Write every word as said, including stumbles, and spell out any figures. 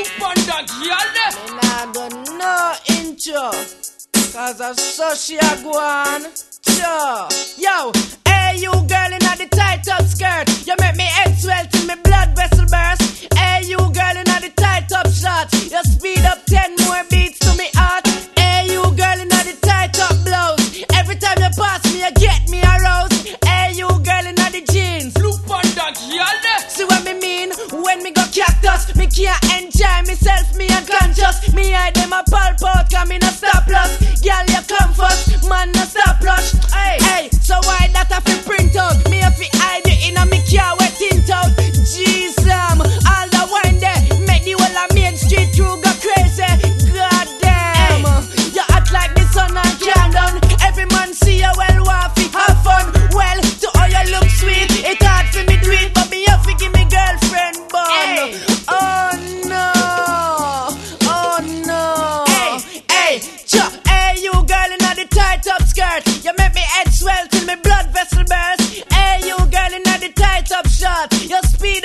Look on that girl. Me nah do no intro, cause I saw she a go on. Sure. Yo, hey you girl inna the tight up skirt, you make me head swell till me blood vessel burst. Hey you girl inna the tight up shorts, you speed up ten more beats to me heart. Hey you girl inna the tight up blouse, every time you pass me you get me aroused. Hey you girl inna the jeans, Look on that girl. see what me mean? When me go cactus, me can't enjoy myself, me unconscious. Me eye them a pulp out, cause me no stop loss. Girl you come first, man no stop rush. Hey, hey, so why that I fi print out? Me a fi hide it in a me car wet tint out. Jeez, um, all the wine there make the whole of Main Street crew go crazy. God damn, hey, you act like the sun and can't done. Every man see you well, want fi have fun. Well, to all you look sweet, it hard for me do it, but me have to give me girlfriend bun. Hey. Oh no, oh no. Hey, hey, cha, hey you girl inna the tight up skirt, you make me head swell till me blood vessel burst. Hey you girl inna the tight up shorts, you speed